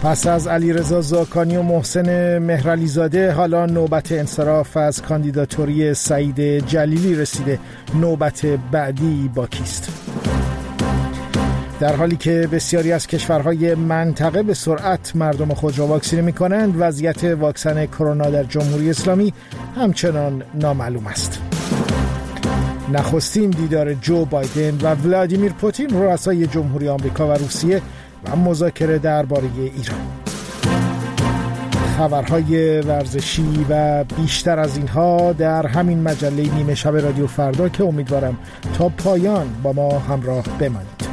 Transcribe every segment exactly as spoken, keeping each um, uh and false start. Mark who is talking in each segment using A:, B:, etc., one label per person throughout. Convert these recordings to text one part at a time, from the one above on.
A: پس از علیرضا زاکانی و محسن مهرعلیزاده حالا نوبت انصراف از کاندیداتوری سعید جلیلی رسیده. نوبت بعدی با کیست؟ در حالی که بسیاری از کشورهای منطقه به سرعت مردم خود را واکسینه می‌کنند، وضعیت واکسن کرونا در جمهوری اسلامی همچنان نامعلوم است. نخستین دیدار جو بایدن و ولادیمیر پوتین، رؤسای جمهوری آمریکا و روسیه، و مذاکره درباره ایران. خبرهای ورزشی و بیشتر از اینها در همین مجله نیمه شب رادیو فردا که امیدوارم تا پایان با ما همراه بمانید.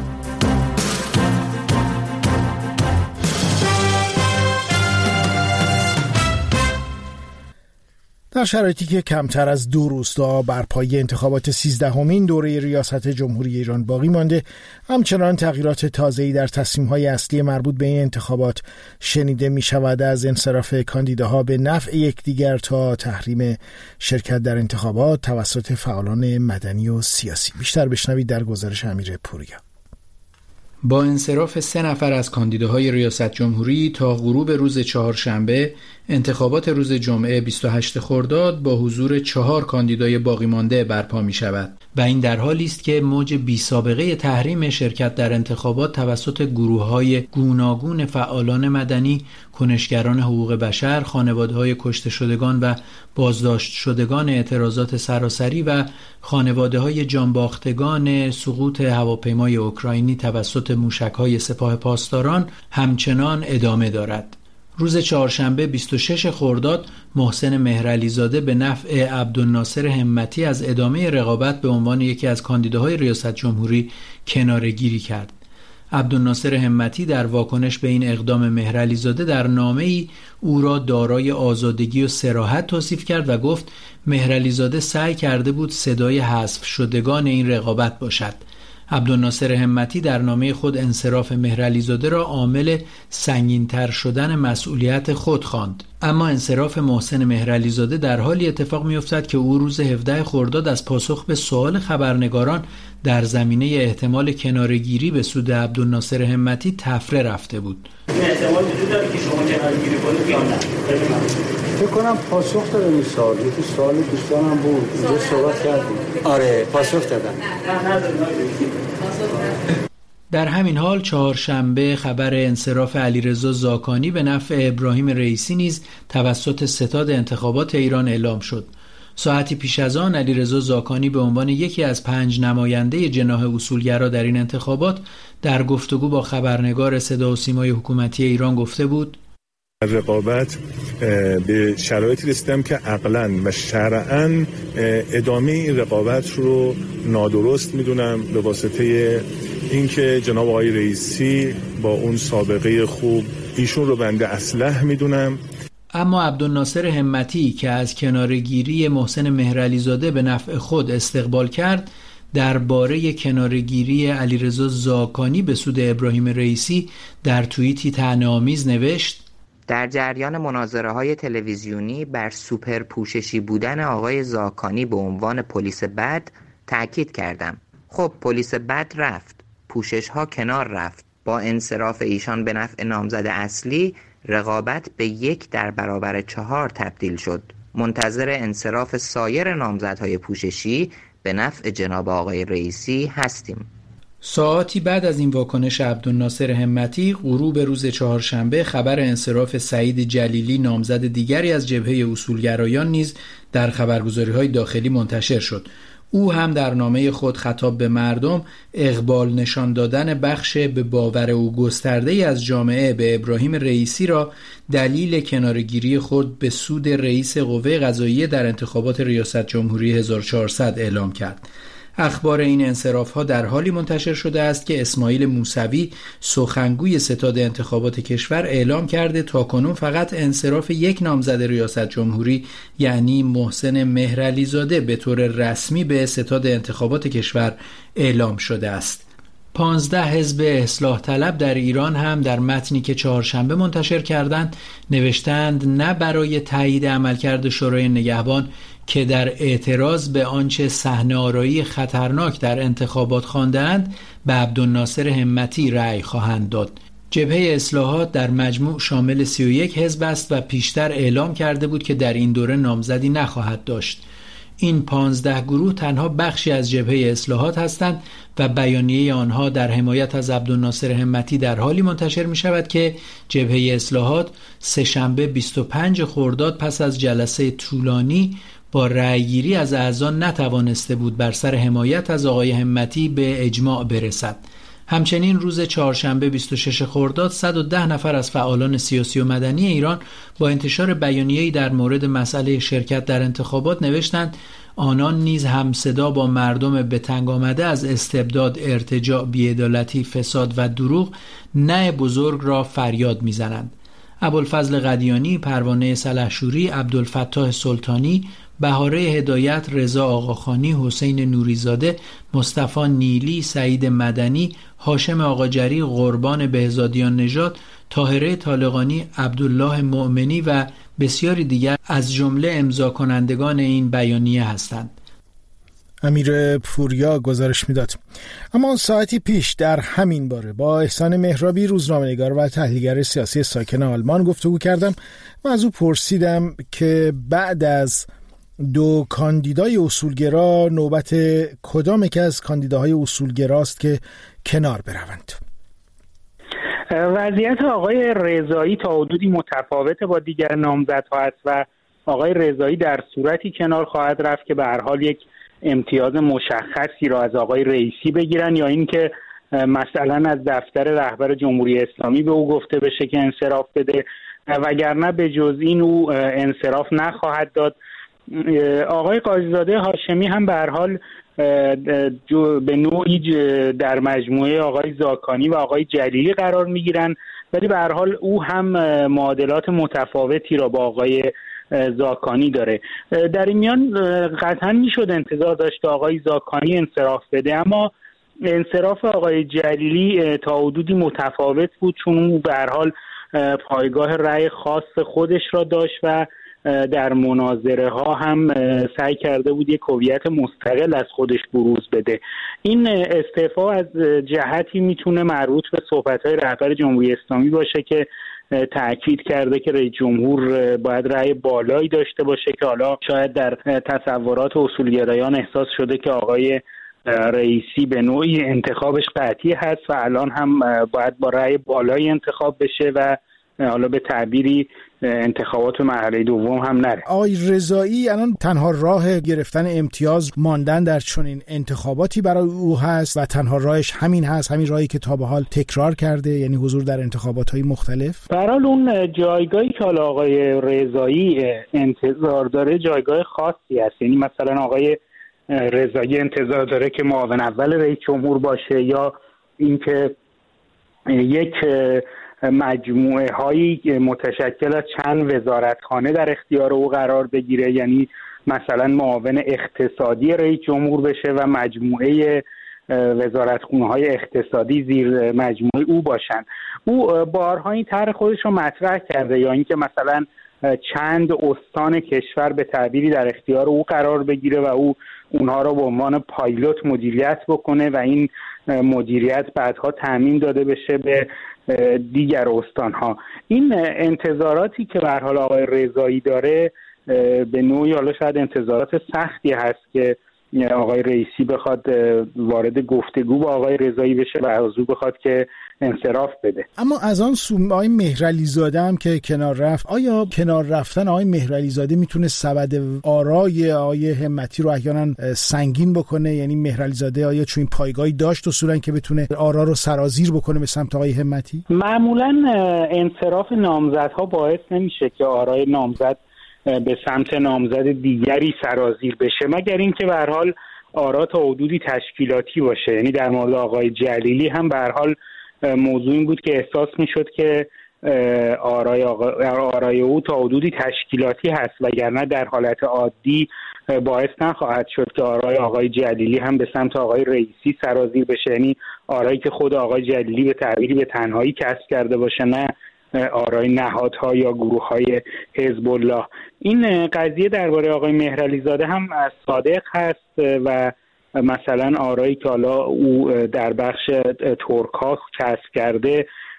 A: در شرایطی که کمتر از دو روز تا برپایی انتخابات سیزدهمین دوره ریاست جمهوری ایران باقی مانده، همچنان تغییرات تازه‌ای در تصمیم‌های اصلی مربوط به این انتخابات شنیده می‌شود، از انصراف کاندیداها به نفع یکدیگر تا تحریم شرکت در انتخابات توسط فعالان مدنی و سیاسی. بیشتر بشنوید در گزارش امیر پوریا.
B: با انصراف سه نفر از کاندیداهای ریاست جمهوری تا غروب روز چهارشنبه، انتخابات روز جمعه بیست و هشتم خرداد با حضور چهار کاندیدای باقی مانده برپا می شود و این در حالی است که موج بی سابقه تحریم شرکت در انتخابات توسط گروه‌های گوناگون فعالان مدنی، کنشگران حقوق بشر، خانواده‌های کشته شدگان و بازداشت شدگان اعتراضات سراسری و خانواده‌های جانباختگان سقوط هواپیمای اوکراینی توسط موشک‌های سپاه پاسداران همچنان ادامه دارد. روز چهارشنبه بیست و ششم خرداد محسن مهرعلیزاده به نفع عبدالناصر همتی از ادامه رقابت به عنوان یکی از کاندیداهای ریاست جمهوری کناره‌گیری کرد. عبدالناصر همتی در واکنش به این اقدام مهرعلیزاده در نامه‌ای او را دارای آزادگی و صراحت توصیف کرد و گفت مهرعلیزاده سعی کرده بود صدای حذف شدگان این رقابت باشد. عبدالناصر همتی در نامه خود انصراف مهرعلیزاده را عامل سنگین‌تر شدن مسئولیت خود خواند. اما انصراف محسن مهرعلیزاده در حالی اتفاق می‌افتد که او روز هفدهم خرداد از پاسخ به سوال خبرنگاران در زمینه احتمال کناره‌گیری به سود عبدالناصر همتی تفره رفته بود.
C: احتمال وجود داره که شما کناره‌گیری کنید یا نه؟
D: فکر کنم پاسخ داره این سوال. یکی سوال دوستانم بود. اینجا صحبت کردیم. آره پاسخ دادم.
B: در همین حال چهارشنبه خبر انصراف علیرضا زاکانی به نفع ابراهیم رئیسی نیز توسط ستاد انتخابات ایران اعلام شد. ساعتی پیش از آن علیرضا زاکانی به عنوان یکی از پنج نماینده جناح اصولگرا در این انتخابات در گفتگو با خبرنگار صدا و سیمای حکومتی ایران گفته بود:
E: رقابت به شرایطی رسیدم که عقلاً و شرعاً ادامه این رقابت رو نادرست میدونم، به واسطه اینکه جناب آقای رئیسی با اون سابقه خوب ایشون رو بنده اصلح میدونم.
B: اما عبدالناصر همتی که از کناره‌گیری محسن مهرعلیزاده به نفع خود استقبال کرد، درباره کناره‌گیری علیرضا زاکانی به سود ابراهیم رئیسی در توییتی طعنه‌آمیز نوشت:
F: در جریان مناظره‌های تلویزیونی بر سوپر پوششی بودن آقای زاکانی به عنوان پلیس بد تأکید کردم. خب پلیس بد رفت، پوشش‌ها کنار رفت. با انصراف ایشان به نفع نامزد اصلی، رقابت به یک در برابر چهار تبدیل شد. منتظر انصراف سایر نامزدهای پوششی به نفع جناب آقای رئیسی هستیم.
B: ساعاتی بعد از این واکنش عبدالناصر همتی، غروب روز چهارشنبه خبر انصراف سعید جلیلی نامزد دیگری از جبهه اصولگرایان نیز در خبرگزاری‌های داخلی منتشر شد. او هم در نامه خود خطاب به مردم اقبال نشان دادن بخش به باور او گسترده‌ای از جامعه به ابراهیم رئیسی را دلیل کناره‌گیری خود به سود رئیس قوه قضاییه در انتخابات ریاست جمهوری هزار و چهارصد اعلام کرد. اخبار این انصراف‌ها در حالی منتشر شده است که اسماعیل موسوی سخنگوی ستاد انتخابات کشور اعلام کرده تاکنون فقط انصراف یک نامزد ریاست جمهوری یعنی محسن مهرعلیزاده به طور رسمی به ستاد انتخابات کشور اعلام شده است. پانزده حزب اصلاح طلب در ایران هم در متنی که چهارشنبه منتشر کردند نوشتند نه برای تایید عملکرد شورای نگهبان که در اعتراض به آنچه صحنه‌آرایی خطرناک در انتخابات خواندند به عبدالناصر همتی رأی خواهند داد. جبهه اصلاحات در مجموع شامل سی و یک حزب است و پیشتر اعلام کرده بود که در این دوره نامزدی نخواهد داشت. این پانزده گروه تنها بخشی از جبهه اصلاحات هستند و بیانیه آنها در حمایت از عبدالناصر همتی در حالی منتشر می شود که جبهه اصلاحات سه‌شنبه بیست و پنج خرداد پس از جلسه طولانی با رأیگیری از اعضا نتوانسته بود بر سر حمایت از آقای همتی به اجماع برسد. همچنین روز چهارشنبه بیست و شش خرداد صد و ده نفر از فعالان سیاسی و مدنی ایران با انتشار بیانیه‌ای در مورد مسئله شرکت در انتخابات نوشتند آنان نیز همصدا با مردم به تنگ آمده از استبداد، ارتجاع، بی‌عدالتی، فساد و دروغ نه بزرگ را فریاد می‌زنند. ابوالفضل قدیانی، پروانه سلحشوری، عبدالفتاح سلطانی، بهاره هدایت، رضا آقاخانی، حسین نوریزاده، مصطفی نیلی، سعید مدنی، هاشم آقاجری، قربان بهزادیان نژاد، طاهره طالقانی، عبدالله مؤمنی و بسیاری دیگر از جمله امضا کنندگان این بیانیه هستند.
A: امیر پوریا گزارش میداد. اما ساعتی پیش در همین باره با احسان مهرابی، روزنامه‌نگار و تحلیلگر سیاسی ساکن آلمان گفتگو کردم و از او پرسیدم که بعد از دو کاندیدای اصولگرا نوبت کدام یک از کاندیداهای اصولگراست که کنار بروند؟
G: وضعیت آقای رضایی تا حدودی متفاوت با دیگر نامزدها است و آقای رضایی در صورتی کنار خواهد رفت که به هر حال یک امتیاز مشخصی را از آقای رئیسی بگیرن یا اینکه مثلا از دفتر رهبر جمهوری اسلامی به او گفته بشه که انصراف بده، وگرنه به جز این او انصراف نخواهد داد. آقای قاضیزاده هاشمی هم به هر حال به نوعی در مجموعه آقای زاکانی و آقای جلیلی قرار میگیرن، ولی به هر حال او هم معادلات متفاوتی را با آقای زاکانی داره. در این میان قطعا میشد انتظار داشت آقای زاکانی انصراف بده، اما انصراف آقای جلیلی تا حدودی متفاوت بود، چون او به هر حال پایگاه رأی خاص خودش را داشت و در مناظره ها هم سعی کرده بود یک هویت مستقل از خودش بروز بده. این استعفا از جهتی میتونه مربوط به صحبت‌های رهبر جمهوری اسلامی باشه که تأکید کرده که رئیس جمهور باید رأی بالایی داشته باشه، که حالا شاید در تصورات اصولگرایان احساس شده که آقای رئیسی به نوعی انتخابش قطعی هست و الان هم باید با رأی بالایی انتخاب بشه و حالا به تعبیری انتخابات مرحله دوم هم نره.
A: آقای رضایی الان تنها راه گرفتن امتیاز ماندن در چنین انتخاباتی برای او هست و تنها راهش همین هست، همین راهی که تا به حال تکرار کرده، یعنی حضور در انتخابات‌های مختلف.
G: به هر حال اون جایگاهی که حالا آقای رضایی انتظار داره جایگاه خاصی است، یعنی مثلا آقای رضایی انتظار داره که معاون اول رئیس جمهور باشه یا اینکه یک مجموعه هایی متشکل از چند وزارتخانه در اختیار او قرار بگیره، یعنی مثلا معاون اقتصادی رئیس جمهور بشه و مجموعه وزارتخانه های اقتصادی زیر مجموعه او باشن. او بارها این طرح خودش رو مطرح کرده، یا اینکه مثلا چند استان کشور به تعبیری در اختیار او قرار بگیره و او اونها رو به عنوان پایلوت مدیریت بکنه و این مدیریت بعدها تامین داده بشه به دیگر استانها. این انتظاراتی که به هر حال آقای رضایی داره به نوعی حالا شاید انتظارات سختی هست که آقای رئیسی بخواد وارد گفتگو با آقای رضایی بشه و از او بخواد که انصراف بده.
A: اما از آن سو آقای مهرعلی زاده هم که کنار رفت، آیا کنار رفتن آقای مهرعلی زاده میتونه سبد آرای آقای همتی رو احیانا سنگین بکنه؟ یعنی مهرعلی زاده آیا چون این پایگاهی داشت اصولا که بتونه آرا رو سرازیر بکنه به سمت آقای همتی؟
G: معمولا انصراف نامزدها باعث نمیشه که آرای نامزد به سمت نامزد دیگری سرازیر بشه، مگر اینکه به هر حال آرا تا حدودی تشکیلاتی باشه. یعنی در مورد آقای جلیلی هم به هر حال موضوع این بود که احساس میشد که آرای, آرای او تا حدودی تشکیلاتی هست، وگرنه در حالت عادی باعث نخواهد شد که آرای آقای جلیلی هم به سمت آقای رئیسی سرازیر بشه، یعنی آرایی که خود آقای جلیلی به تعبیری به تنهایی کسب کرده باشه، نه آرای نهادها یا گروه‌های حزب الله. این قضیه درباره آقای مهرعلی زاده هم صادق هست و مثلا آرایی که حالا او در بخش ترک‌ها کسب کرده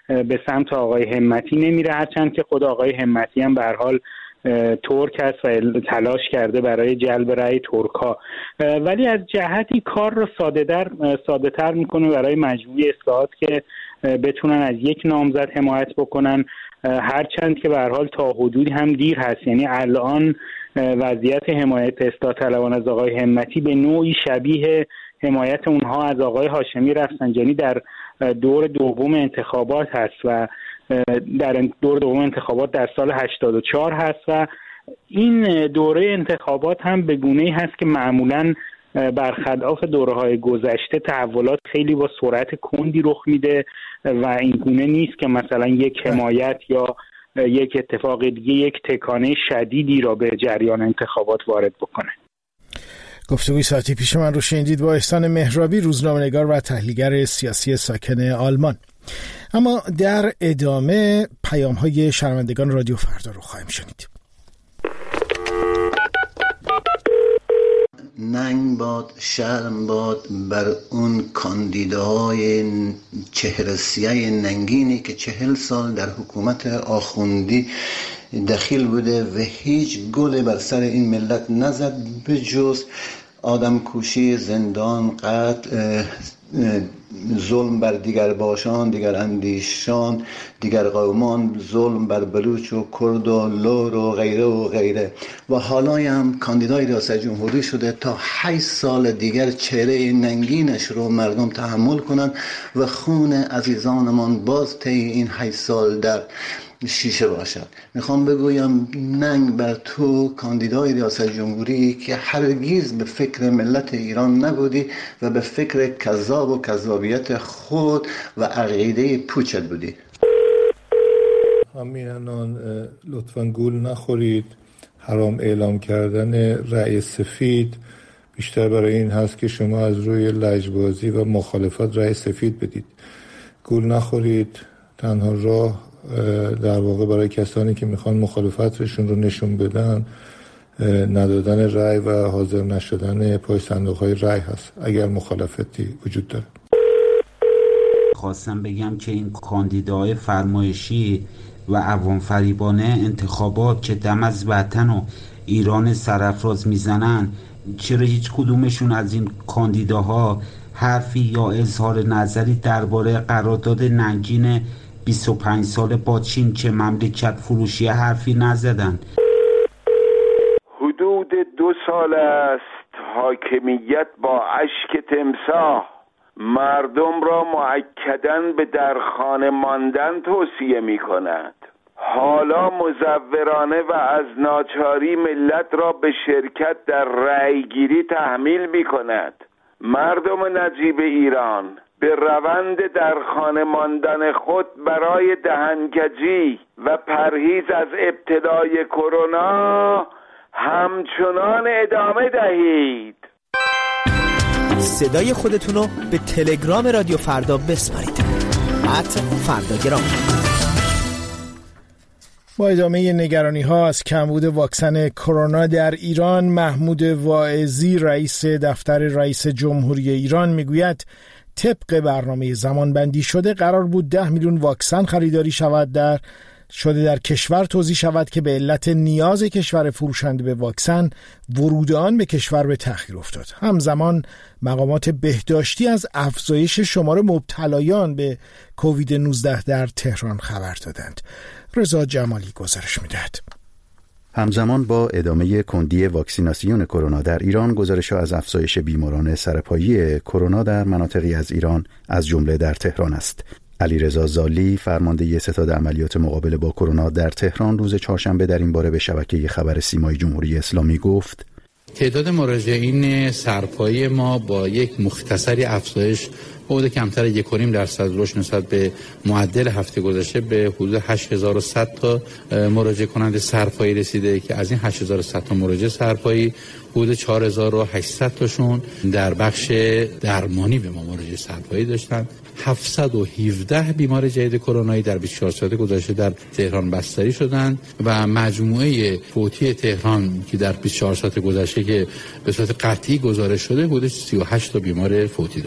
G: به سمت آقای همتی نمیره، هرچند که خود آقای همتی هم به هر حال ترک است و تلاش کرده برای جلب رأی ترک‌ها، ولی از جهتی کار رو ساده‌تر ساده‌تر میکنه برای مجموعه اصلاحات که بتونن از یک نامزد حمایت بکنن، هرچند که به هر حال تا حدودی هم دیر هست. یعنی الان وضعیت حمایت اصلاح طلبان از آقای همتی به نوعی شبیه حمایت اونها از آقای هاشمی رفسنجانی در دور دوم انتخابات هست و در دور دوم انتخابات در سال هشتاد و چهار هست و این دوره انتخابات هم به گونه‌ای هست که معمولاً برخلاف دوره‌های گذشته تحولات خیلی با سرعت کندی رخ میده و این گونه نیست که مثلا یک حمایت یا یک اتفاق دیگه یک تکانه شدیدی را به جریان انتخابات وارد بکنه.
A: گفتگوی ساعتی پیش من رو شنیدید با احسان مهرابی، روزنامه‌نگار و تحلیلگر سیاسی ساکن آلمان. اما در ادامه پیام‌های شنوندگان رادیو فردا رو خواهیم شنید.
H: ننگ باد، شرم باد بر اون کاندیداهای چهره سیاه ننگینی که چهل سال در حکومت آخوندی دخیل بوده و هیچ گلی بر سر این ملت نزد به جز آدم کوشی، زندان، قتل، ظلم بر دیگر باشان، دیگر اندیشان، دیگر قومان، ظلم بر بلوچ و کرد و لور و غیره و غیره. و حالا هم کاندیدای ریاست جمهوری شده تا هشت سال دیگر چهره ننگینش رو مردم تحمل کنن و خون عزیزانمان باز طی این هشت سال در شیشه باشد. میخوام بگویم ننگ بر تو کاندیدای ریاست جمهوری که هرگز به فکر ملت ایران نبودی و به فکر کذاب و کذابیت خود و عقیده پوچت بودی.
E: همینان لطفاً گول نخورید. حرام اعلام کردن رأی سفید بیشتر برای این هست که شما از روی لجبازی و مخالفت رأی سفید بدید. گول نخورید. تنها راه در واقع برای کسانی که میخوان مخالفتشون رو نشون بدن ندادن رأی و حاضر نشدن پای صندوق‌های رأی هست اگر مخالفتی وجود داره.
I: خواستم بگم که این کاندیداهای فرمایشی و عوام فریبانه انتخابات که دم از وطن و ایران سرافراز میزنن، چرا هیچ کدومشون از این کاندیداها حرفی یا اظهار نظری درباره قرارداد ننگین بیست و پنج سال با چین که مملکت فروشی حرفی نزدن؟
J: حدود دو سال است حاکمیت با اشک تمساح مردم را مؤکداً به در خانه ماندن توصیه می کند. حالا مزورانه و از ناچاری ملت را به شرکت در رأیگیری تحمیل می کند. مردم نجیب ایران به روند در خانه ماندن خود برای دهنکجی و پرهیز از ابتلای کرونا همچنان ادامه دهید.
K: صدای خودتونو به تلگرام رادیو فردا بسپارید. ات فرداگرام.
A: با ادامه نگرانی ها از کمبود واکسن کرونا در ایران، محمود واعظی رئیس دفتر رئیس جمهوری ایران میگوید طبق برنامه زمانبندی شده قرار بود ده میلیون واکسن خریداری شود در شده در کشور توزیع شود که به علت نیاز کشور فروشنده به واکسن ورود آن به کشور به تأخیر افتاد. همزمان مقامات بهداشتی از افزایش شمار مبتلایان به کووید نوزده در تهران خبر دادند. رضا جمالی گزارش می‌دهد.
L: همزمان با ادامه کندی واکسیناسیون کرونا در ایران، گزارش‌ها از افزایش بیماران سرپایی کرونا در مناطقی از ایران از جمله در تهران است. علیرضا زالی، فرمانده ستاد عملیات مقابله با کرونا در تهران، روز چهارشنبه در این باره به شبکه خبر سیمای جمهوری اسلامی گفت:
B: تعداد مراجعین سرپایی ما با یک مختصری افزایش حدود کمتر یک و نیم درصد رشد نسبت به معدل هفته گذشته به حدود هشت هزار و صد تا مراجعه کننده سرپایی رسیده که از این هشت هزار و صد تا مراجعه سرپایی حدود چهار هزار و هشتصد تاشون در بخش درمانی به ما مراجعه سرپایی داشتن. هفتصد و هفده بیمار جدید کرونایی در بیست و چهار ساعت گذشته در تهران بستری شدند و مجموعه فوتی تهران که در بیست و چهار ساعت گذشته که به صورت قطعی گزارش شده حدود سی و هشت تا بیمار فوتی داشتیم.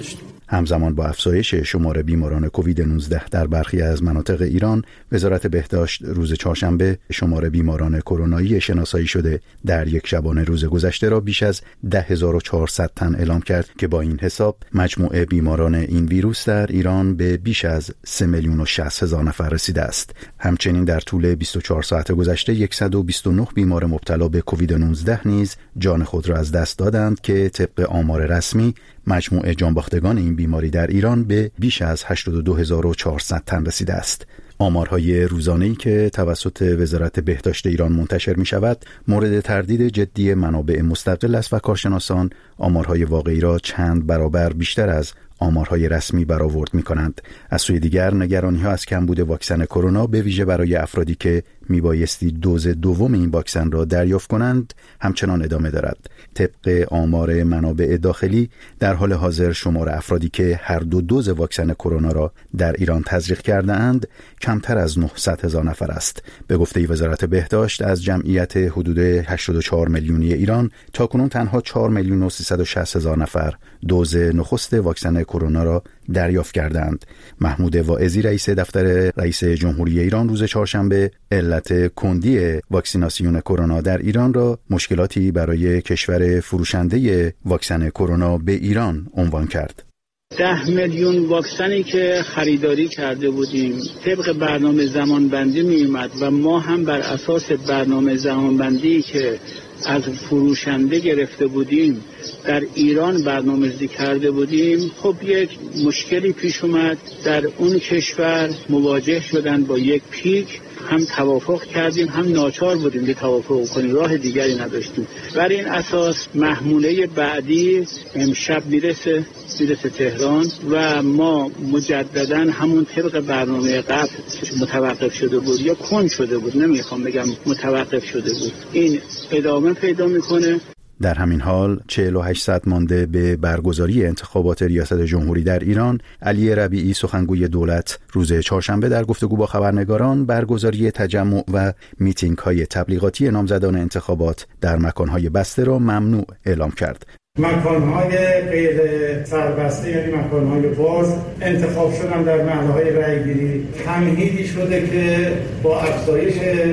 L: همزمان با افزایش شمار بیماران کووید نوزده در برخی از مناطق ایران، وزارت بهداشت روز چهارشنبه شمار بیماران کرونایی شناسایی شده در یک شبانه روز گذشته را بیش از ده هزار و چهارصد تن اعلام کرد که با این حساب مجموع بیماران این ویروس در ایران به بیش از سه میلیون و شصت هزار نفر رسیده است. همچنین در طول بیست و چهار ساعت گذشته صد و بیست و نه بیمار مبتلا به کووید نوزده نیز جان خود را از دست دادند که طبق آمار رسمی مجموع جانباختگان این بیماری در ایران به بیش از هشتاد و دو هزار و چهارصد تن رسیده است. آمارهای روزانه‌ای که توسط وزارت بهداشت ایران منتشر می شود مورد تردید جدی منابع مستقل است و کارشناسان آمارهای واقعی را چند برابر بیشتر از آمارهای رسمی برآورد می کنند. از سوی دیگر نگرانی ها از کمبود واکسن کرونا به ویژه برای افرادی که می بایستی دوز دوم این واکسن را دریافت کنند همچنان ادامه دارد. طبق آمار منابع داخلی در حال حاضر شمار افرادی که هر دو دوز واکسن کرونا را در ایران تزریق کرده اند کمتر از نهصد هزار نفر است. به گفته وزارت بهداشت از جمعیت حدود هشتاد و چهار میلیونی ایران تاکنون تنها چهار میلیون و سیصد و شصت هزار نفر دوز نخست واکسن کرونا را دریافت کردند. محمود واعظی رئیس دفتر رئیس جمهوری ایران روز چهارشنبه علت کندی واکسیناسیون کرونا در ایران را مشکلاتی برای کشور فروشنده واکسن کرونا به ایران عنوان کرد.
M: ده میلیون واکسنی که خریداری کرده بودیم طبق برنامه زمانبندی می اومد و ما هم بر اساس برنامه زمانبندی که از فروشنده گرفته بودیم در ایران برنامه‌ریزی کرده بودیم. خب یک مشکلی پیش اومد، در اون کشور مواجه شدن با یک پیک، هم توافق کردیم هم ناچار بودیم که توافق کنیم، راه دیگری نداشتیم. بر این اساس محموله بعدی امشب میرسه میرسه تهران و ما مجددا همون طبق برنامه قبل متوقف شده بود یا کند شده بود، نمیخوام بگم متوقف شده بود، این ادامه پیدا میکنه.
L: در همین حال چهل و هشت ساعت مانده به برگزاری انتخابات ریاست جمهوری در ایران، علی ربیعی سخنگوی دولت روز چهارشنبه در گفتگو با خبرنگاران برگزاری تجمع و میتینگ های تبلیغاتی نامزدان انتخابات در مکانهای بسته را ممنوع اعلام کرد.
N: مکانهای غیر سربسته یعنی مکانهای باز انتخاب شدن در محلهای رأیگیری تمهیدی شده که با افزایش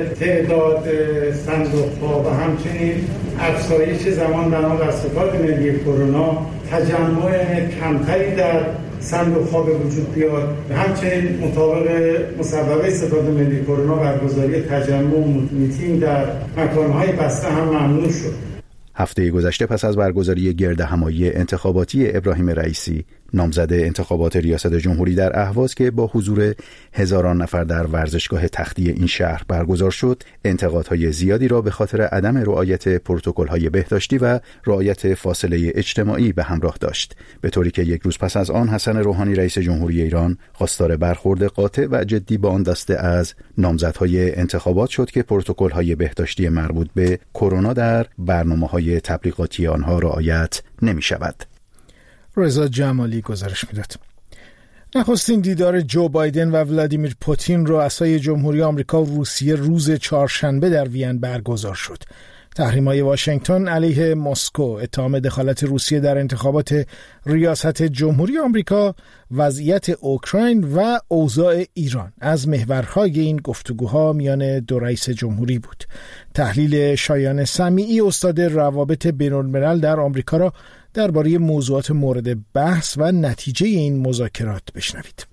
N: تعداد صندوق‌ها و همچنین افزایش زمان بنا بر صفات ملی کرونا تجمع کمتری در صندوق‌ها به وجود بیاد و همچنین مطابق مصوبه صفات ملی کرونا برگزاری تجمع و میتینگ در مکانهای بسته هم ممنوع شد.
L: هفته گذشته پس از برگزاری گردهمایی انتخاباتی ابراهیم رئیسی نامزد انتخابات ریاست جمهوری در اهواز که با حضور هزاران نفر در ورزشگاه تختی این شهر برگزار شد، انتقادهای زیادی را به خاطر عدم رعایت پروتکل‌های بهداشتی و رعایت فاصله اجتماعی به همراه داشت، به طوری که یک روز پس از آن حسن روحانی رئیس جمهوری ایران خواستار برخورد قاطع و جدی با آن دسته از نامزدهای انتخابات شد که پروتکل‌های بهداشتی مربوط به کرونا در برنامه‌های تبلیغاتی آنها رعایت نمی‌شود.
A: رضا جمالی گزارش میداد. نخستین دیدار جو بایدن و ولادیمیر پوتین رؤسای جمهوری آمریکا و روسیه روز چهارشنبه در وین برگزار شد. تحریم‌های واشنگتن علیه مسکو، اتهام دخالت روسیه در انتخابات ریاست جمهوری آمریکا، وضعیت اوکراین و اوضاع ایران از محورهای این گفتگوها میان دو رئیس جمهوری بود. تحلیل شایان سمیعی استاد روابط بین‌الملل در آمریکا را درباره موضوعات مورد بحث و نتیجه این مذاکرات بشنوید.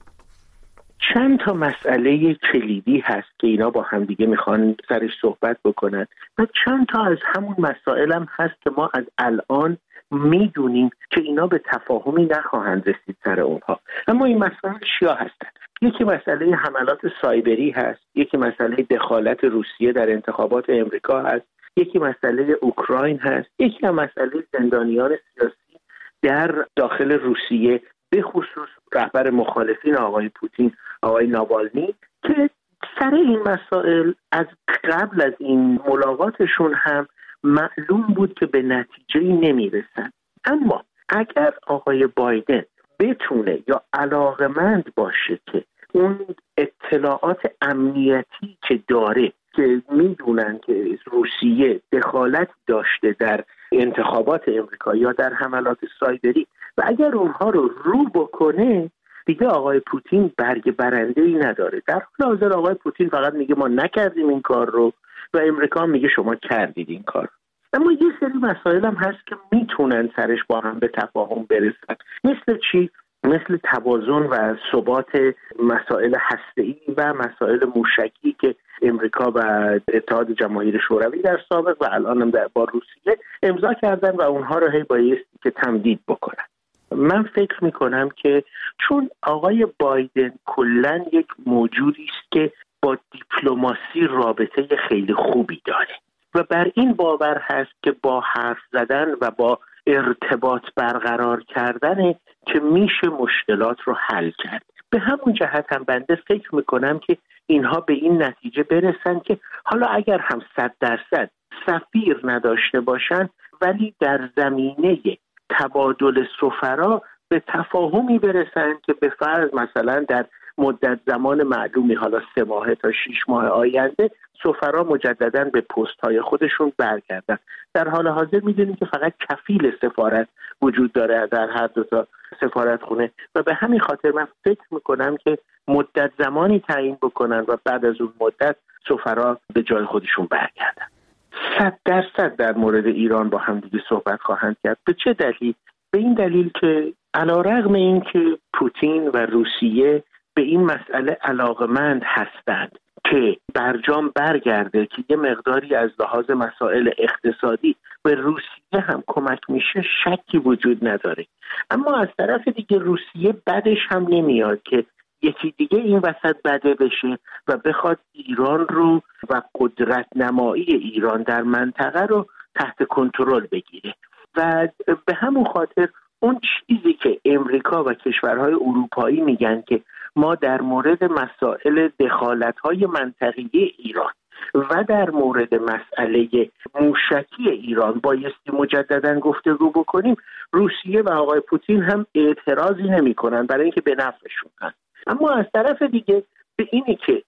O: چند تا مسئله کلیدی هست که اینا با هم دیگه میخوان سرش صحبت بکنن و چند تا از همون مسائل هم هست که ما از الان میدونیم که اینا به تفاهمی نخواهند رسید سر اونها. اما این مسائل چیا هستن؟ یکی مسئله حملات سایبری هست، یکی مسئله دخالت روسیه در انتخابات امریکا هست، یکی مسئله اوکراین هست، یکی هم مسئله زندانیان سیاسی در داخل روسیه، به خصوص رهبر مخالفین آقای پوتین، آقای ناوالنی، که سر این مسائل از قبل از این ملاقاتشون هم معلوم بود که به نتیجه‌ای نمیرسن. اما اگر آقای بایدن بتونه یا علاقمند باشه که اون اطلاعات امنیتی که داره که میدونن که روسیه دخالت داشته در انتخابات امریکا یا در حملات سایبری و اگر اونها رو رو بکنه دیگه آقای پوتین برگ برنده‌ای نداره. در حال حاضر آقای پوتین فقط میگه ما نکردیم این کار رو و امریکا میگه شما کردید این کار. اما یه سری مسائل هم هست که میتونن سرش با هم به تفاهم برسن. مثل چی؟ مثل توازن و ثبات مسائل هسته‌ای و مسائل موشکی که امریکا و اتحاد جماهیر شوروی در سابق و الان هم در با روسیه امضا کردن و اونها رو هی بایستی که تمدید بکنن. من فکر میکنم که چون آقای بایدن کلاً یک موجودی است که با دیپلماسی رابطه خیلی خوبی داره و بر این باور هست که با حرف زدن و با ارتباط برقرار کردن که میشه مشکلات رو حل کرد. به همون جهت هم بنده فکر میکنم که اینها به این نتیجه برسن که حالا اگر هم صد درصد سفیر نداشته باشن ولی در زمینه تبادل سفرا به تفاهمی برسن که به فرض مثلا در مدت زمان معلومی، حالا سه ماه تا شش ماه آینده، سفرا مجددا به پست های خودشون برگردن. در حال حاضر میدونیم که فقط کفیل سفارت وجود داره در هر دو تا سفارت خونه و به همین خاطر من فکر میکنم که مدت زمانی تعیین بکنن و بعد از اون مدت سفرا به جای خودشون برگردن. صد درصد در مورد ایران با هم دیگه صحبت خواهند کرد. به چه دلیل؟ به این دلیل که علیرغم این که پوتین و روسیه به این مسئله علاقمند هستند که برجام برگرده که یه مقداری از لحاظ مسائل اقتصادی به روسیه هم کمک میشه، شکی وجود نداره. اما از طرف دیگه روسیه بدش هم نمیاد که یکی دیگه این وسط بده بشه و بخواد ایران رو و قدرت نمایی ایران در منطقه رو تحت کنترل بگیره و به همون خاطر اون چیزی که امریکا و کشورهای اروپایی میگن که ما در مورد مسائل دخالت‌های منطقه‌ای ایران و در مورد مسئله موشکی ایران بایستی مجدداً گفتگو بکنیم، روسیه و آقای پوتین هم اعتراضی نمی‌کنن برای اینکه به نفعشون هست. اما از طرف دیگه به اینی که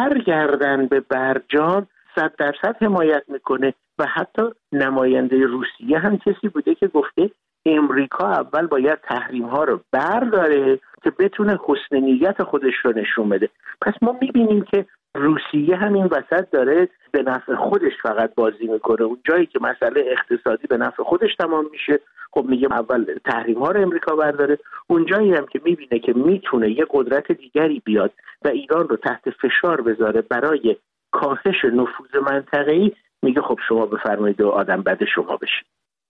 O: برگردن به برجام صد درصد حمایت میکنه و حتی نماینده روسیه هم کسی بوده که گفته امریکا اول باید تحریم ها رو برداره که بتونه حسن نیت خودش رو نشون بده. پس ما میبینیم که روسیه همین وسط داره به نفع خودش فقط بازی میکنه. اون جایی که مسئله اقتصادی به نفع خودش تمام میشه، خب میگه اول تحریم ها رو امریکا برداره. اون جایی هم که میبینه که میتونه یه قدرت دیگری بیاد و ایران رو تحت فشار بذاره برای کاهش نفوذ منطقه‌ای، میگه خب شما بفرمایید و آدم بد شما بشید.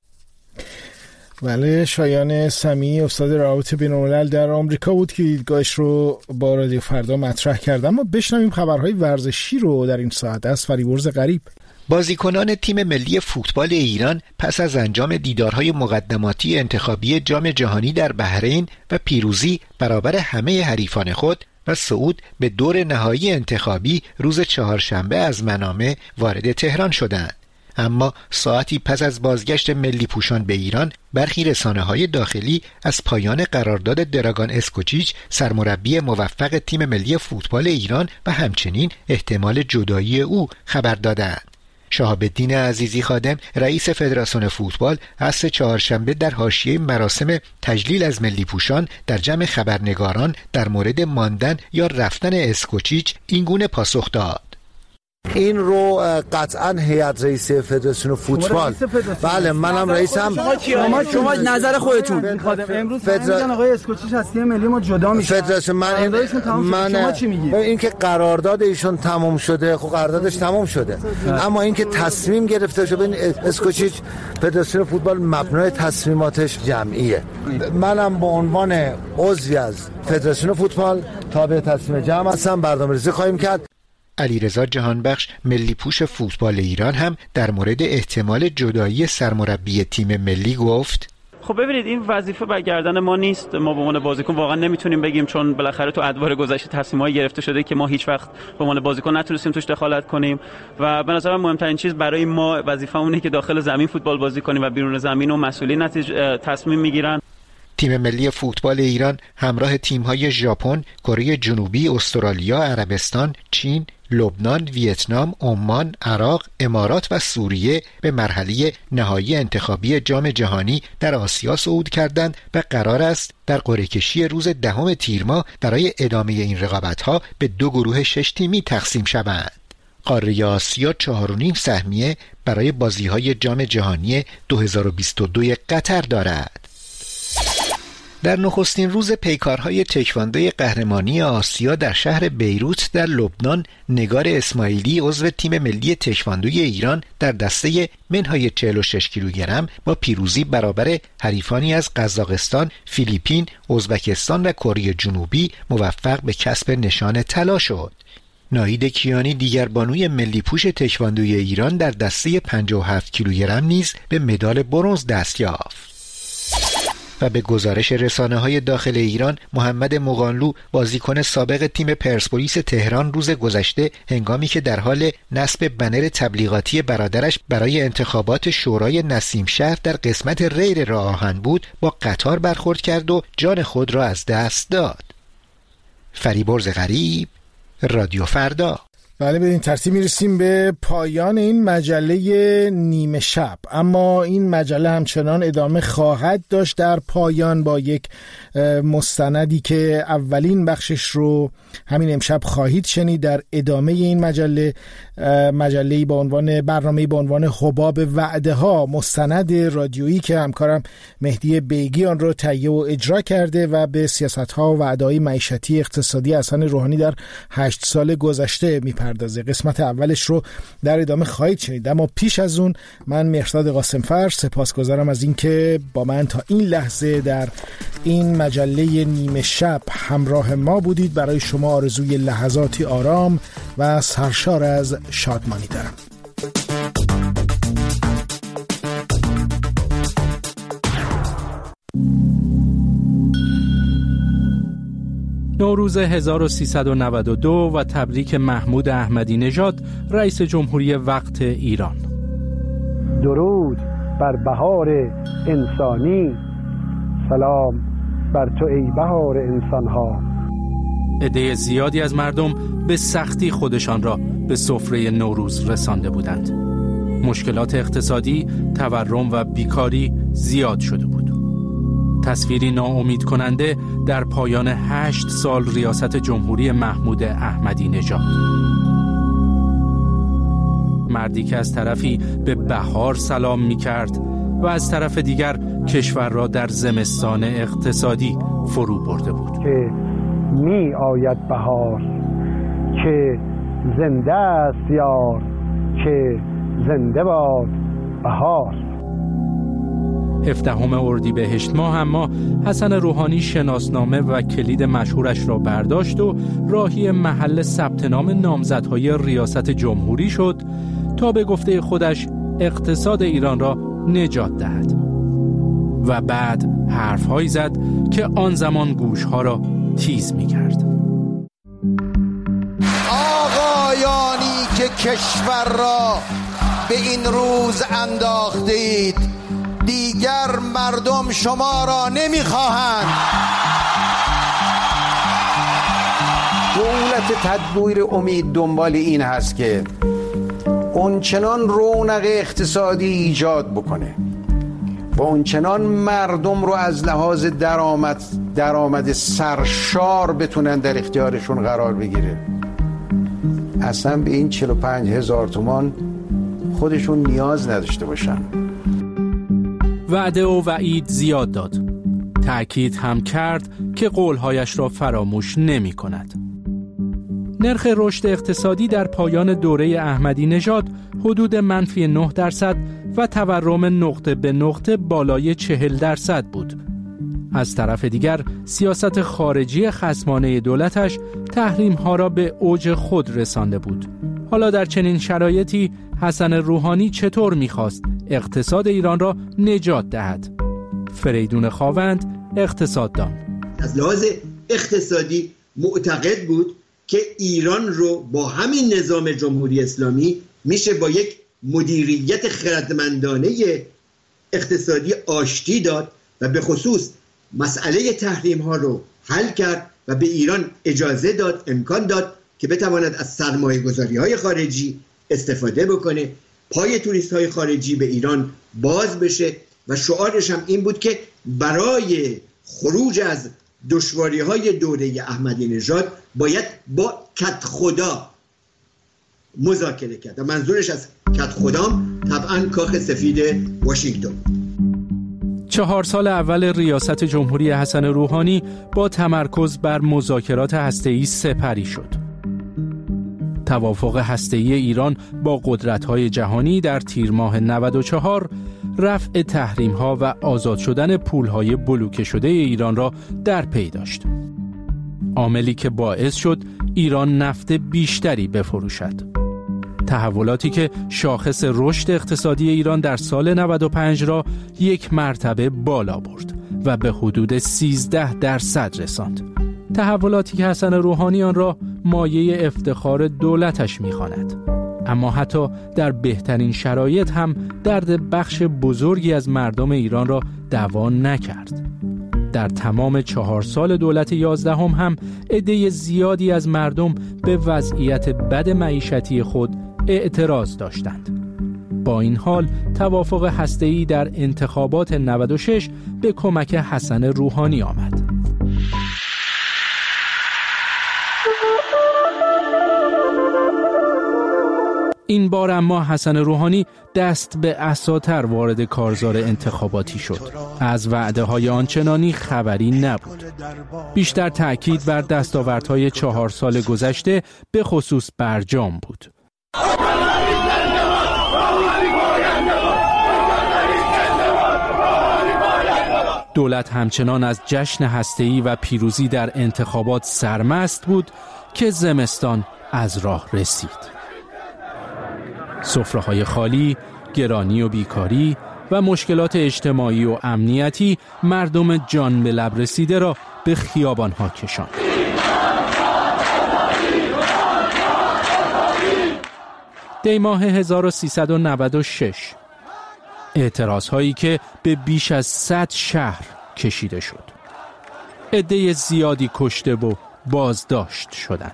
A: بله، شایان سمیعی استاد روابط بین‌الملل در آمریکا بود که دیدگاهش رو با رادیو فردا مطرح کرد. اما بشنویم خبرهای ورزشی رو در این ساعت از فریبرز غریب.
P: بازیکنان تیم ملی فوتبال ایران پس از انجام دیدارهای مقدماتی انتخابی جام جهانی در بحرین و پیروزی برابر همه حریفان خود و صعود به دور نهایی انتخابی روز چهارشنبه از منامه وارد تهران شدند. اما ساعتی پس از بازگشت ملی پوشان به ایران، برخی رسانه‌های داخلی از پایان قرارداد دراگان اسکوچیچ سرمربی موفق تیم ملی فوتبال ایران و همچنین احتمال جدایی او خبر دادند. شهاب الدین عزیزی خادم رئیس فدراسیون فوتبال عصر چهارشنبه در حاشیه مراسم تجلیل از ملی پوشان در جمع خبرنگاران در مورد ماندن یا رفتن اسکوچیچ این گونه پاسخ داد:
Q: این رو قطعا هیئت رئیس فدراسیون فوتبال، بله منم رئیسم.
R: شما شما نظر خودتون امروز فدراسیون آقای اسکوچیچ از تیم ملی ما جدا میشه.
Q: فدراسیون من من شما چی میگید؟ این که قرارداد ایشون تمام شده، خب قراردادش تمام شده، اما این که تصمیم گرفته شده، ببین اسکوچیچ فدراسیون فوتبال مبنای تصمیماتش جمعیه. منم به عنوان عضوی از فدراسیون فوتبال تابع تصمیم جمع هستم، برنامه‌ریزی خواهیم کرد.
P: علیرضا جهانبخش ملی پوش فوتبال ایران هم در مورد احتمال جدایی سرمربی تیم ملی گفت:
S: خب ببینید این وظیفه بر گردن ما نیست. ما به عنوان بازیکن واقعا نمیتونیم بگیم، چون بالاخره تو ادوار گذشته تصمیم‌های گرفته شده که ما هیچ وقت به عنوان بازیکن نتونستیم توش دخالت کنیم و به نظر من مهمترین چیز برای ما وظیفه‌مونه که داخل زمین فوتبال بازی کنیم و بیرون زمین و مسئولین نتیجه تصمیم میگیرن.
P: تیم ملی فوتبال ایران همراه تیم‌های ژاپن، کره جنوبی، استرالیا، عربستان، چین، لبنان، ویتنام، عمان، عراق، امارات و سوریه به مرحله نهایی انتخابی جام جهانی در آسیا صعود کردند و قرار است در قرعه‌کشی روز دهم تیر ماه برای ادامه این رقابت‌ها به دو گروه شش تیمی تقسیم شوند. قاره آسیا چهار و نیم سهمیه برای بازی‌های جام جهانی دو هزار و بیست و دو قطر دارد. در نخستین روز پیکارهای تکواندوی قهرمانی آسیا در شهر بیروت در لبنان، نگار اسماعیلی عضو تیم ملی تکواندوی ایران در دسته منهای چهل و شش کیلوگرم با پیروزی برابر حریفانی از قزاقستان، فیلیپین، ازبکستان و کره جنوبی موفق به کسب نشان طلا شد. ناهید کیانی دیگر بانوی ملی پوش تکواندوی ایران در دسته پنجاه و هفت کیلوگرم نیز به مدال برنز دست یافت. و به گزارش رسانه‌های داخل ایران، محمد مغانلو بازیکن سابق تیم پرسپولیس تهران روز گذشته هنگامی که در حال نصب بنر تبلیغاتی برادرش برای انتخابات شورای نسیم شهر در قسمت ریل راه آهن بود با قطار برخورد کرد و جان خود را از دست داد. فریبرز غریب، رادیو فردا.
A: بله، به این ترتیب میرسیم به پایان این مجله نیمه شب، اما این مجله همچنان ادامه خواهد داشت در پایان با یک مستندی که اولین بخشش رو همین امشب خواهید شنید. در ادامه این مجله مجله‌ای با عنوان برنامه‌ای با عنوان حباب وعده ها، مستند رادیویی که همکارم مهدی بیگی آن رو تهیه و اجرا کرده و به سیاست‌ها و وعده‌های معیشتی اقتصادی حسن روحانی در هشت سال گذشته می‌پردازه. قسمت اولش رو در ادامه خواهید شنید، اما پیش از اون من مهرداد قاسمفر سپاسگزارم از اینکه با من تا این لحظه در این مجله نیمه شب همراه ما بودید. برای شما آرزوی لحظاتی آرام و سرشار از شادمانی دارم.
T: نوروز هزار و سیصد و نود و دو و تبریک محمود احمدی نژاد رئیس جمهوری وقت ایران.
U: درود بر بهار انسانی، سلام بر تو ای بهار انسانها.
T: عده زیادی از مردم به سختی خودشان را به سفره نوروز رسانده بودند. مشکلات اقتصادی، تورم و بیکاری زیاد شده بود. تصویری ناامید کننده در پایان هشت سال ریاست جمهوری محمود احمدی نژاد. مردی که از طرفی به بهار سلام می کرد و از طرف دیگر کشور را در زمستان اقتصادی فرو برده بود.
U: که می آید بهار، که زنده است یار، که زنده باد بهار.
T: هفدهم اردیبهشت ماه اما حسن روحانی شناسنامه و کلید مشهورش را برداشت و راهی محل ثبت نام نامزدهای ریاست جمهوری شد تا به گفته خودش اقتصاد ایران را نجات دهد و بعد حرفهایی زد که آن زمان گوشها را تیز می کرد.
V: آقایانی که کشور را به این روز انداختید، دیگر مردم شما را نمیخواهند.
W: دولت تدبیر امید دنبال این هست که اونچنان رونق اقتصادی ایجاد بکنه و اونچنان مردم رو از لحاظ درآمد درآمد سرشار بتونن در اختیارشون قرار بگیره، اصلا به این چهل و پنج هزار تومان خودشون نیاز نداشته باشن.
T: وعده و وعید زیاد داد. تأکید هم کرد که قولهایش را فراموش نمی کند. نرخ رشد اقتصادی در پایان دوره احمدی نژاد حدود منفی نه درصد و تورم نقطه به نقطه بالای چهل درصد بود. از طرف دیگر سیاست خارجی خصمانه دولتش تحریم‌ها را به اوج خود رسانده بود. حالا در چنین شرایطی حسن روحانی چطور می‌خواست اقتصاد ایران را نجات دهد؟ فریدون خاوند، اقتصاددان:
X: از لحاظ اقتصادی معتقد بود که ایران رو با همین نظام جمهوری اسلامی میشه با یک مدیریت خردمندانه اقتصادی آشتی داد و به خصوص مسئله تحریم ها رو حل کرد و به ایران اجازه داد، امکان داد که بتواند از سرمایه گذاری های خارجی استفاده بکنه، پای توریست های خارجی به ایران باز بشه و شعارش هم این بود که برای خروج از دشواری های دوره احمدی نژاد باید با کت خدا مذاکره کرد و منظورش از کت خدام طبعا کاخ سفید واشنگتن.
T: چهار سال اول ریاست جمهوری حسن روحانی با تمرکز بر مذاکرات هسته‌ای سپری شد. توافق هسته‌ای ایران با قدرت‌های جهانی در تیر ماه نود و چهار رفع تحریم‌ها و آزاد شدن پول‌های بلوکه شده ایران را در پی داشت. عاملی که باعث شد ایران نفت بیشتری بفروشد. تحولاتی که شاخص رشد اقتصادی ایران در سال نود و پنج را یک مرتبه بالا برد و به حدود سیزده درصد رساند. تحولاتی که حسن روحانی آن را مایه افتخار دولتش می‌خواند. اما حتی در بهترین شرایط هم درد بخش بزرگی از مردم ایران را دوا نکرد. در تمام چهار سال دولت یازدهم هم عده زیادی از مردم به وضعیت بد معیشتی خود اعتراض داشتند. با این حال توافق هسته‌ای در انتخابات نود و شش به کمک حسن روحانی آمد. این بار اما حسن روحانی دست به عصاتر وارد کارزار انتخاباتی شد. از وعده‌های آنچنانی خبری نبود. بیشتر تأکید بر دستاوردهای چهار سال گذشته به خصوص برجام بود. دولت همچنان از جشن هسته‌ای و پیروزی در انتخابات سرمست بود که زمستان از راه رسید. سفره‌های خالی، گرانی و بیکاری و مشکلات اجتماعی و امنیتی مردم جان به لب رسیده را به خیابان‌ها کشاند. دی ماه هزار و سیصد و نود و شش اعتراض‌هایی که به بیش از صد شهر کشیده شد. عده زیادی کشته و بازداشت شدند.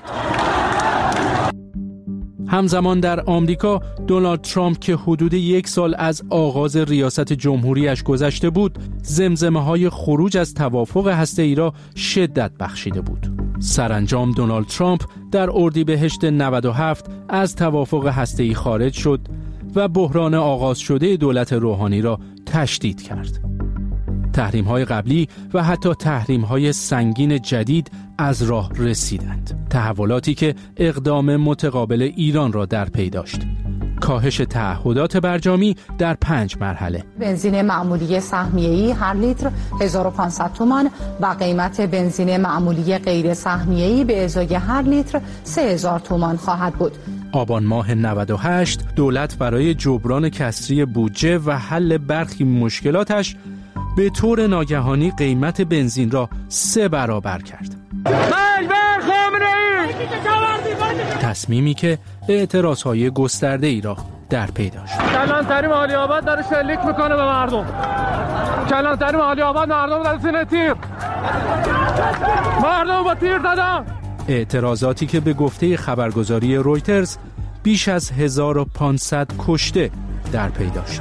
T: همزمان در آمریکا دونالد ترامپ که حدود یک سال از آغاز ریاست جمهوریش گذشته بود، زمزمه‌های خروج از توافق هسته‌ای را شدت بخشیده بود. سرانجام دونالد ترامپ در اردیبهشت نود و هفت از توافق هسته‌ای خارج شد و بحران آغاز شده دولت روحانی را تشدید کرد. تحریم‌های قبلی و حتی تحریم‌های سنگین جدید از راه رسیدند. تحولاتی که اقدام متقابل ایران را در پی داشت. کاهش تعهدات برجامی در پنج مرحله.
C: بنزین معمولی سهمیه‌ای هر لیتر هزار و پانصد تومان و قیمت بنزین معمولی غیر سهمیه‌ای به ازای هر لیتر سه هزار تومان خواهد بود.
T: آبان ماه نود و هشت دولت برای جبران کسری بودجه و حل برخی مشکلاتش به طور ناگهانی قیمت بنزین را سه برابر کرد. تصمیمی که اعتراضهای گسترده ای را در پی داشت.
D: کلانتری مالی آباد داره شلیک میکنه به مردم. کلانتری مالی آباد مردم داره زیر تیر. مردم با تیر دادن.
T: اعتراضاتی که به گفته خبرگزاری رویترز بیش از هزار و پانصد کشته در پی داشت.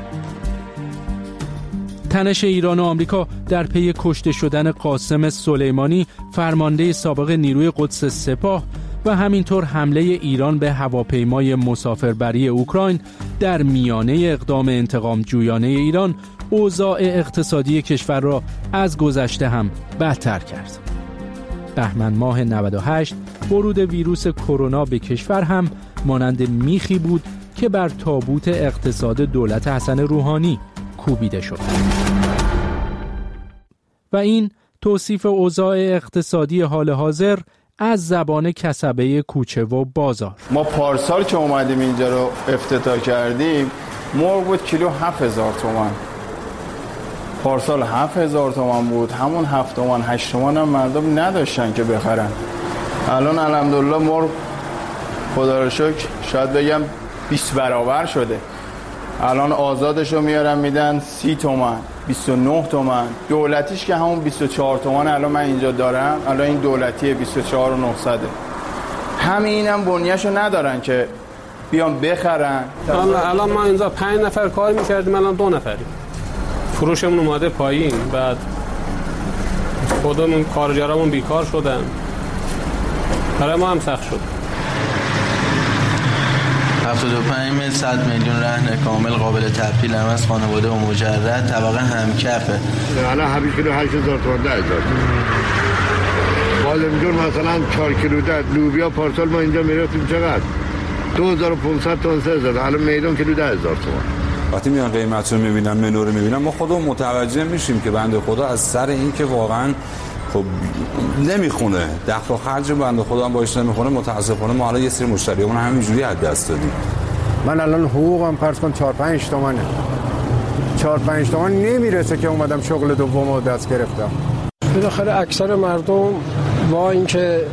T: تنش ایران و آمریکا در پی کشته شدن قاسم سلیمانی فرمانده سابق نیروی قدس سپاه و همینطور حمله ایران به هواپیمای مسافربری اوکراین در میانه اقدام انتقام جویانه ایران اوضاع اقتصادی کشور را از گذشته هم بدتر کرد. بهمن ماه نود و هشت ورود ویروس کرونا به کشور هم مانند میخی بود که بر تابوت اقتصاد دولت حسن روحانی کوبیده شد. و این توصیف اوضاع اقتصادی حال حاضر از زبان کسبه کوچه و بازار.
F: ما پارسال که اومدیم اینجا رو افتتاح کردیم مرغ بود کیلو هفت هزار تومان. پارسال هفت هزار تومان بود، همون هفت تومان هشت تومان هم مردم نداشتن که بخرن. الان الحمدلله مرغ خدا رو شکر شاید بگم بیست برابر شده. الان آزادش رو میارن میدن سی تومان. بیست و نه تومن، دولتیش که همون بیست و چهار تومن الان من اینجا دارم. الان این دولتی بیست و چهار و نهصد. همینم بنیه‌شو ندارن که بیان بخرن.
E: الان ما اینجا پنج نفر کار می‌کردیم، الان دو نفریم. فروشمون اومده پایین، بعد خودمون کارگرامون بیکار شدن، برای ما هم سخت شد.
G: هفتاد و پنج میلیون صد میلیون رهن کامل قابل تبدیل هم از خانواده و مجرد طبقه همکفه.
H: الان هفت کیلو هشت هزار تومان، ده هزار تومان. بالمجون مثلا چهار کیلو ده لوبیا پارسال ما اینجا میرفتیم چقدر؟ دو هزار و پانصد تا سه هزار. الان میدون کیلو ده هزار تومان.
I: وقتی میان قیمت رو میبینن، منو رو میبینن، ما خودمون متوجه میشیم که بنده خدا از سر این که واقعا خب نمیخونه، دخل و خرج بنده خدا هم باش نمیخونه، متاسفانه ما حالا یه سری مشتریامون همینجوری از دست دادیم.
U: من الان حقوقم فرض کن چهار پنج تومنه، چهار پنج تومن نمیرسه که اومدم شغل دومو دست گرفتم.
E: بالاخره اکثر مردم با اینکه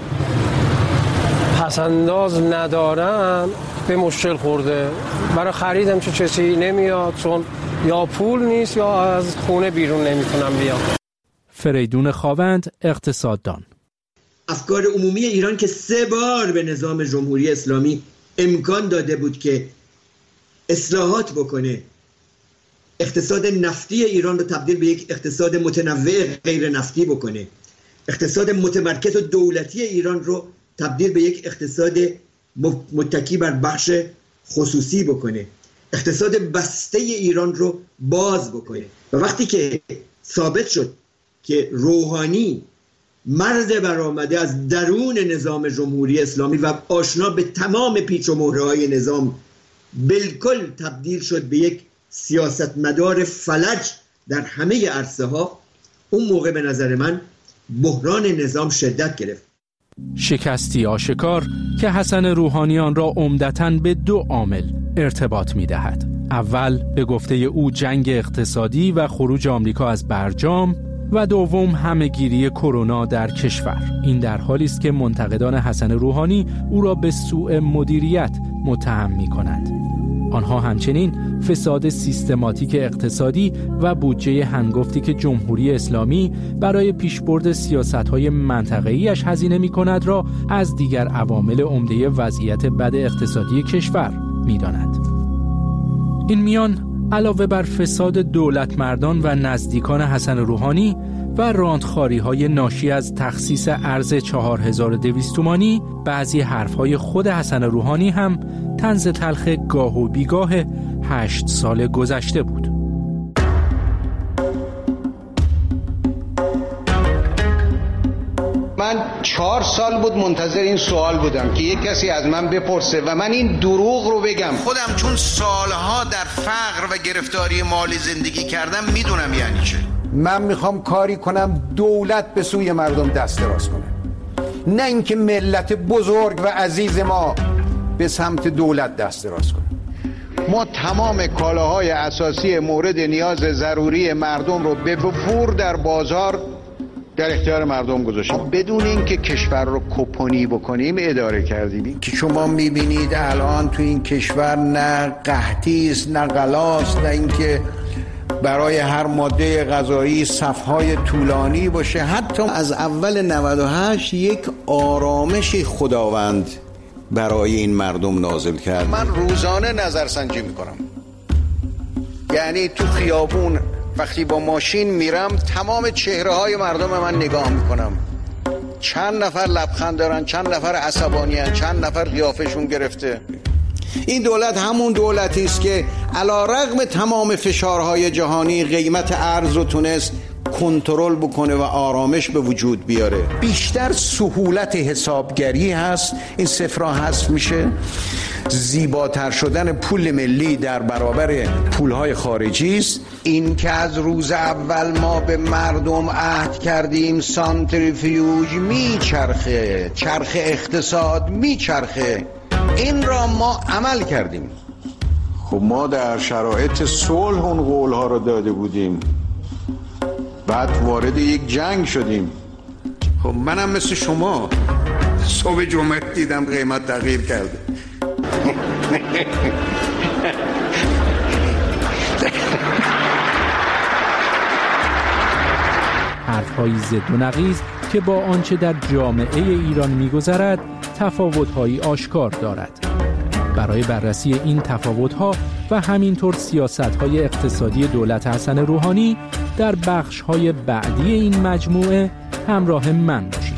E: پسنداز ندارن به مشکل خورده، برای خریدم چه چیزی نمیاد، چون یا پول نیست یا از خونه بیرون نمیتونم بیام.
T: فریدون خاوند، اقتصاددان.
X: افکار عمومی ایران که سه بار به نظام جمهوری اسلامی امکان داده بود که اصلاحات بکنه، اقتصاد نفتی ایران رو تبدیل به یک اقتصاد متنوع غیر نفتی بکنه، اقتصاد متمرکز و دولتی ایران رو تبدیل به یک اقتصاد متکی بر بخش خصوصی بکنه، اقتصاد بسته ایران رو باز بکنه. و وقتی که ثابت شد که روحانی مرد برآمده از درون نظام جمهوری اسلامی و آشنا به تمام پیچ و مهره‌های نظام بالکل تبدیل شد به یک سیاستمدار فلج در همه عرصه ها، اون موقع به نظر من بحران نظام شدت گرفت.
T: شکستی آشکار که حسن روحانیان را عمدتاً به دو عامل ارتباط می‌دهد. اول به گفته او جنگ اقتصادی و خروج آمریکا از برجام و دوم همه‌گیری کرونا در کشور. این در حالی است که منتقدان حسن روحانی او را به سوء مدیریت متهم می‌کنند. آنها همچنین فساد سیستماتیک اقتصادی و بودجه هنگفتی که جمهوری اسلامی برای پیشبرد سیاست‌های منطقه‌ایش هزینه می‌کند را از دیگر عوامل عمده وضعیت بد اقتصادی کشور می‌دانند. این میان علاوه بر فساد دولت مردان و نزدیکان حسن روحانی و راندخاری‌های ناشی از تخصیص ارز چهار هزار و دویست تومانی، بعضی حرف‌های خود حسن روحانی هم طنز تلخ گاه و بیگاه هشت سال گذشته بود.
W: من چهار سال بود منتظر این سوال بودم که یک کسی از من بپرسه و من این دروغ رو بگم. خودم چون سالها در فقر و گرفتاری مالی زندگی کردم میدونم یعنی چه. من میخوام کاری کنم دولت به سوی مردم دست دراز کنه، نه اینکه ملت بزرگ و عزیز ما به سمت دولت دست دراز کنه. ما تمام کالاهای اساسی مورد نیاز ضروری مردم رو به وفور در بازار در اختیار مردم گذاشتیم، بدون اینکه کشور رو کپونی بکنیم اداره کردیم. که شما میبینید الان تو این کشور نه قحطی است نه غلاست، نه اینکه برای هر ماده غذایی صفهای طولانی باشه. حتی از اول نود و هشت یک آرامش خداوند برای این مردم نازل کرد. من روزانه نظرسنجی میکنم، یعنی تو خیابون وقتی با ماشین میرم تمام چهره های مردم من نگاه میکنم، چند نفر لبخند دارن، چند نفر عصبانی هن، چند نفر قیافشون گرفته. این دولت همون دولتی است که علی رغم تمام فشارهای جهانی قیمت ارز رو تونست کنترل بکنه و آرامش به وجود بیاره. بیشتر سهولت حسابگری هست، این صفرها حذف میشه، زیباتر شدن پول ملی در برابر پولهای خارجی است. این که از روز اول ما به مردم عهد کردیم سانتریفیوژ میچرخه، چرخ اقتصاد میچرخه، این را ما عمل کردیم. خب ما در شرایط صلح اون قولها رو داده بودیم، بعد وارد یک جنگ شدیم. خب منم مثل شما صبح جمعه دیدم قیمت تغییر کرده.
T: حرف‌های ضد و نقیض که با آنچه در جامعه ایران می‌گذرد تفاوت‌هایی آشکار دارد. برای بررسی این تفاوت‌ها و همینطور سیاست‌های اقتصادی دولت حسن روحانی در بخش‌های بعدی این مجموعه همراه من باشید.